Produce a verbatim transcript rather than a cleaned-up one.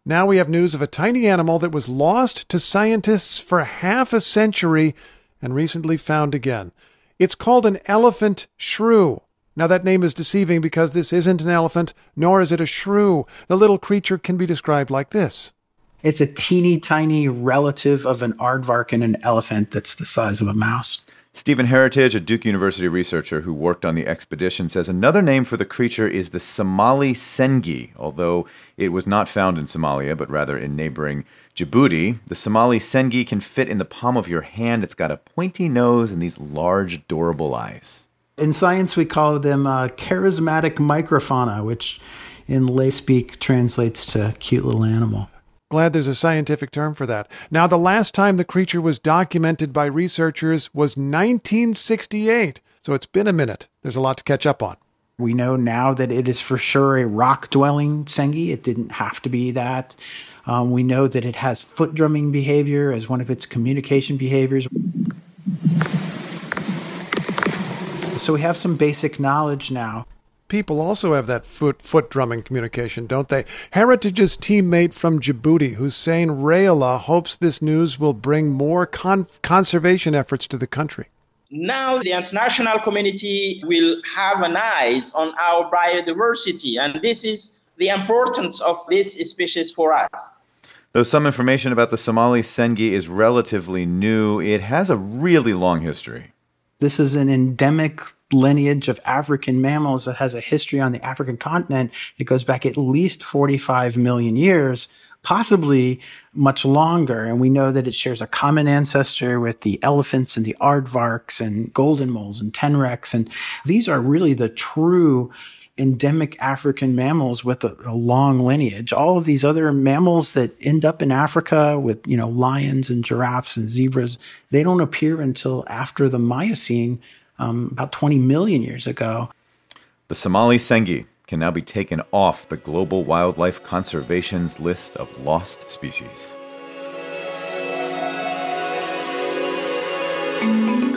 Now we have news of a tiny animal that was lost to scientists for half a century and recently found again. It's called an elephant shrew. Now that name is deceiving because this isn't an elephant, nor is it a shrew. The little creature can be described like this. It's a teeny tiny relative of an aardvark and an elephant that's the size of a mouse. Stephen Heritage, a Duke University researcher who worked on the expedition, says another name for the creature is the Somali sengi, although it was not found in Somalia, but rather in neighboring Djibouti. The Somali sengi can fit in the palm of your hand. It's got a pointy nose and these large, adorable eyes. In science, we call them uh, charismatic microfauna, which in lay speak translates to cute little animal. Glad there's a scientific term for that. Now, the last time the creature was documented by researchers was nineteen sixty-eight, so it's been a minute. There's a lot to catch up on. We know now that it is for sure a rock-dwelling sengi. It didn't have to be that. Um, we know that it has foot-drumming behavior as one of its communication behaviors. So we have some basic knowledge now. People also have that foot foot drumming communication, don't they? Heritage's teammate from Djibouti, Hussein Rayala, hopes this news will bring more con- conservation efforts to the country. Now the international community will have an eye on our biodiversity, and this is the importance of this species for us. Though some information about the Somali sengi is relatively new, it has a really long history. This is an endemic lineage of African mammals that has a history on the African continent. It goes back at least forty-five million years, possibly much longer. And we know that it shares a common ancestor with the elephants and the aardvarks and golden moles and tenrecs. And these are really the true endemic African mammals with a, a long lineage. All of these other mammals that end up in Africa with, you know, lions and giraffes and zebras, they don't appear until after the Miocene, um, about twenty million years ago. The Somali sengi can now be taken off the Global Wildlife Conservation's list of lost species.